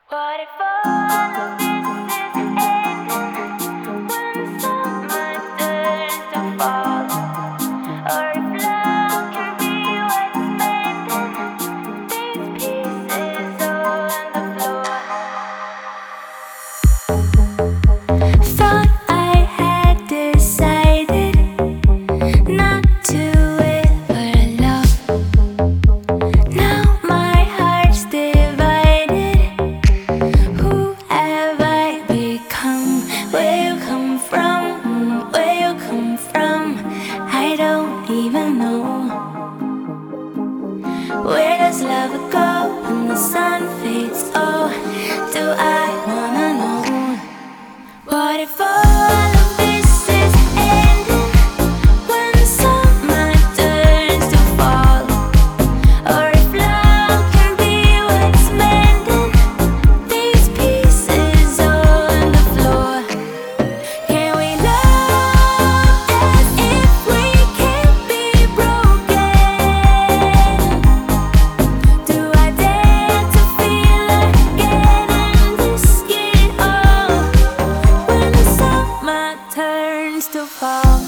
What if all of this is ending when someone turns to fall? Or if love can be what's mending these pieces on the floor? Thought I had decided not to ever love. Now my heart's divided. Who have I become? Where you come from? Where you come from? I don't even know. Where does love go when the sun fades? Oh, do I wanna know? What if all of this is ending when the summer turns to fall? Or if love can be what's mending these pieces on the floor? Can we love as if we can't be broken? Do I dare to feel again and risk it all when the summer turns to fall?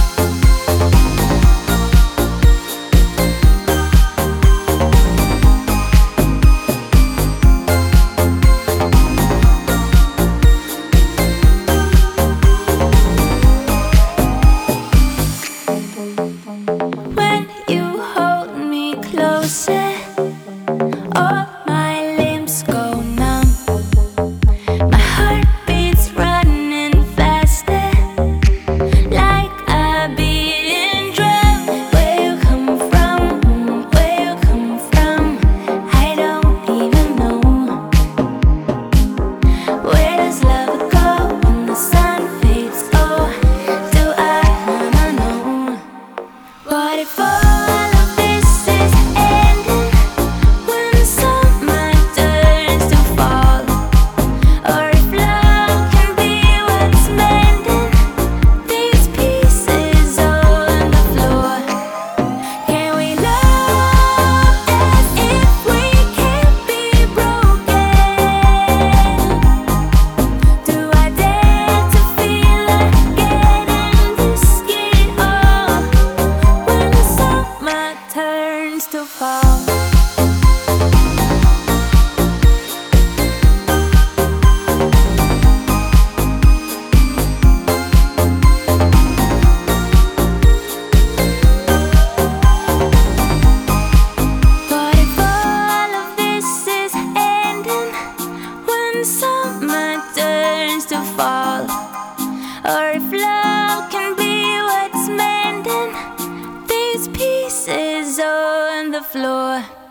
When you hold me closer, all my limbs go numb. My heart beats running faster, like a beating drum. Where you come from? Where you come from? I don't even know. Where does love go when the sun fades? Oh, do I wanna know? What if all of this is ending when the summer turns to fall? Or if love can be what's mending these pieces on the floor? Can we love as if we can't be broken? Do I dare to feel again and risk it all when the summer turns to fall? What if all of this is ending when the summer turns to fall? Or if love can be what's mending these pieces on the floor?